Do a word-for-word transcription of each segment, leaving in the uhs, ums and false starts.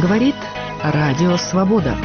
Говорит Радио Свобода.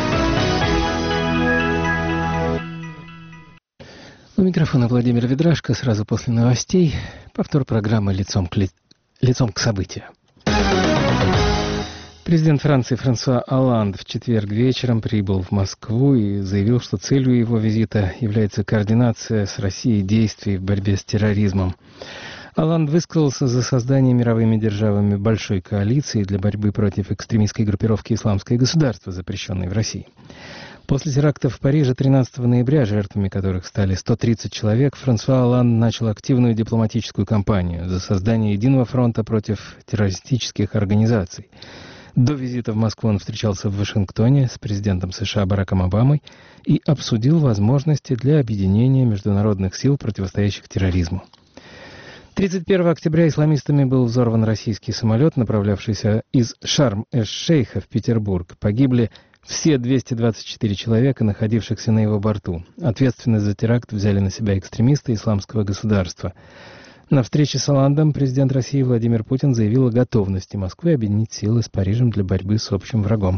У микрофона Владимир Ведрашко. Сразу после новостей повтор программы «Лицом к, ли... Лицом к событию». Президент Франции Франсуа Олланд в четверг вечером прибыл в Москву и заявил, что целью его визита является координация с Россией действий в борьбе с терроризмом. Олланд высказался за создание мировыми державами большой коалиции для борьбы против экстремистской группировки «Исламское государство», запрещенной в России. После терактов в Париже тринадцатого ноября, жертвами которых стали сто тридцать человек, Франсуа Олланд начал активную дипломатическую кампанию за создание единого фронта против террористических организаций. До визита в Москву он встречался в Вашингтоне с президентом США Бараком Обамой и обсудил возможности для объединения международных сил, противостоящих терроризму. тридцать первого октября исламистами был взорван российский самолет, направлявшийся из Шарм-эш-Шейха в Петербург. Погибли все двести двадцать четыре человека, находившихся на его борту. Ответственность за теракт взяли на себя экстремисты Исламского государства. На встрече с Олландом президент России Владимир Путин заявил о готовности Москвы объединить силы с Парижем для борьбы с общим врагом.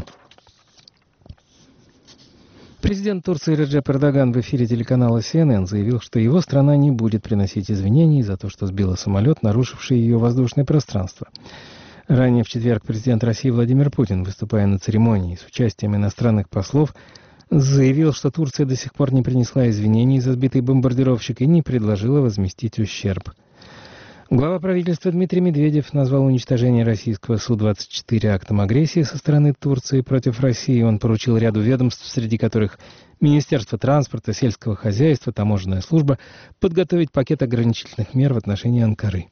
Президент Турции Реджеп Эрдоган в эфире телеканала Си Эн Эн заявил, что его страна не будет приносить извинений за то, что сбила самолет, нарушивший ее воздушное пространство. Ранее в четверг президент России Владимир Путин, выступая на церемонии с участием иностранных послов, заявил, что Турция до сих пор не принесла извинений за сбитый бомбардировщик и не предложила возместить ущерб. Глава правительства Дмитрий Медведев назвал уничтожение российского Су двадцать четыре актом агрессии со стороны Турции против России. Он поручил ряду ведомств, среди которых Министерство транспорта, сельского хозяйства, таможенная служба, подготовить пакет ограничительных мер в отношении Анкары.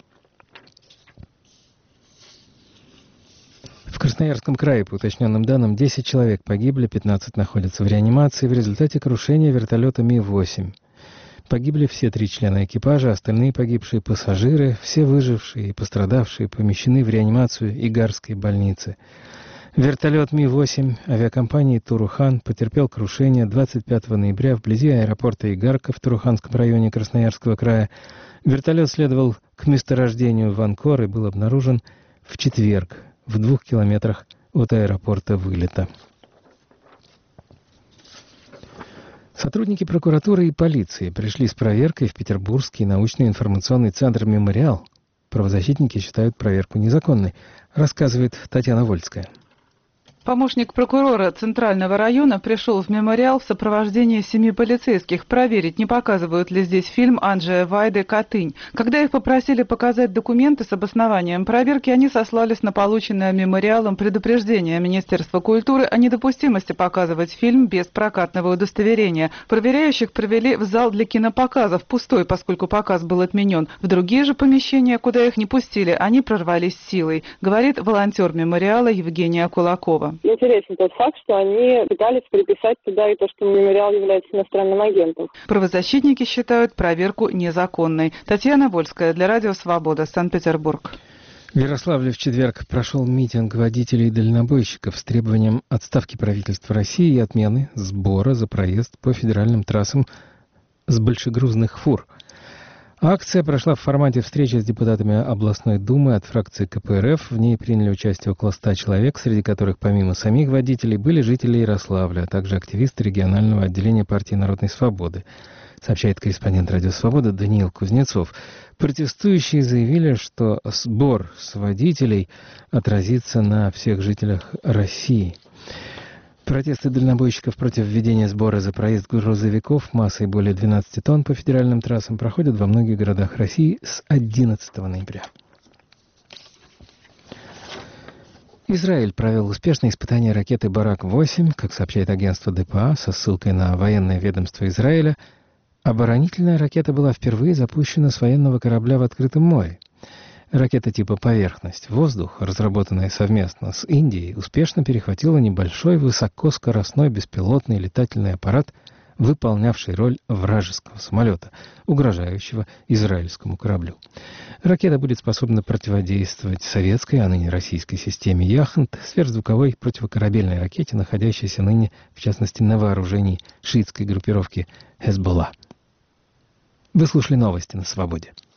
В Красноярском крае, по уточненным данным, десять человек погибли, пятнадцать находятся в реанимации в результате крушения вертолета Ми восемь. Погибли все три члена экипажа, остальные погибшие пассажиры, все выжившие и пострадавшие помещены в реанимацию Игарской больницы. Вертолет Ми восемь авиакомпании «Турухан» потерпел крушение двадцать пятого ноября вблизи аэропорта Игарка в Туруханском районе Красноярского края. Вертолет следовал к месторождению в Анкор и был обнаружен в четверг в двух километрах от аэропорта вылета. Сотрудники прокуратуры и полиции пришли с проверкой в Петербургский научно-информационный центр «Мемориал». Правозащитники считают проверку незаконной, рассказывает Татьяна Вольская. Помощник прокурора Центрального района пришел в «Мемориал» в сопровождении семи полицейских проверить, не показывают ли здесь фильм Анджея Вайды «Катынь». Когда их попросили показать документы с обоснованием проверки, они сослались на полученное «Мемориалом» предупреждение Министерства культуры о недопустимости показывать фильм без прокатного удостоверения. Проверяющих провели в зал для кинопоказов, пустой, поскольку показ был отменен. В другие же помещения, куда их не пустили, они прорвались силой, говорит волонтер «Мемориала» Евгения Кулакова. Интересен тот факт, что они пытались приписать туда и то, что «Мемориал» является иностранным агентом. Правозащитники считают проверку незаконной. Татьяна Вольская для Радио Свобода, Санкт-Петербург. В Ярославле в четверг прошел митинг водителей и дальнобойщиков с требованием отставки правительства России и отмены сбора за проезд по федеральным трассам с большегрузных фур. Акция прошла в формате встречи с депутатами областной думы от фракции Ка Пэ Эр Эф. В ней приняли участие около ста человек, среди которых помимо самих водителей были жители Ярославля, а также активисты регионального отделения партии Народной Свободы, сообщает корреспондент Радио Свобода Даниил Кузнецов. Протестующие заявили, что сбор с водителей отразится на всех жителях России. Протесты дальнобойщиков против введения сбора за проезд грузовиков массой более двенадцати тонн по федеральным трассам проходят во многих городах России с одиннадцатого ноября. Израиль провел успешное испытание ракеты Барак восемь, как сообщает агентство Дэ Пэ А со ссылкой на военное ведомство Израиля. Оборонительная ракета была впервые запущена с военного корабля в открытом море. Ракета типа «Поверхность-воздух», разработанная совместно с Индией, успешно перехватила небольшой высокоскоростной беспилотный летательный аппарат, выполнявший роль вражеского самолета, угрожающего израильскому кораблю. Ракета будет способна противодействовать советской, а ныне российской системе «Яхонт», сверхзвуковой противокорабельной ракете, находящейся ныне, в частности, на вооружении шиитской группировки «Хезболла». Вы слушали новости на Свободе.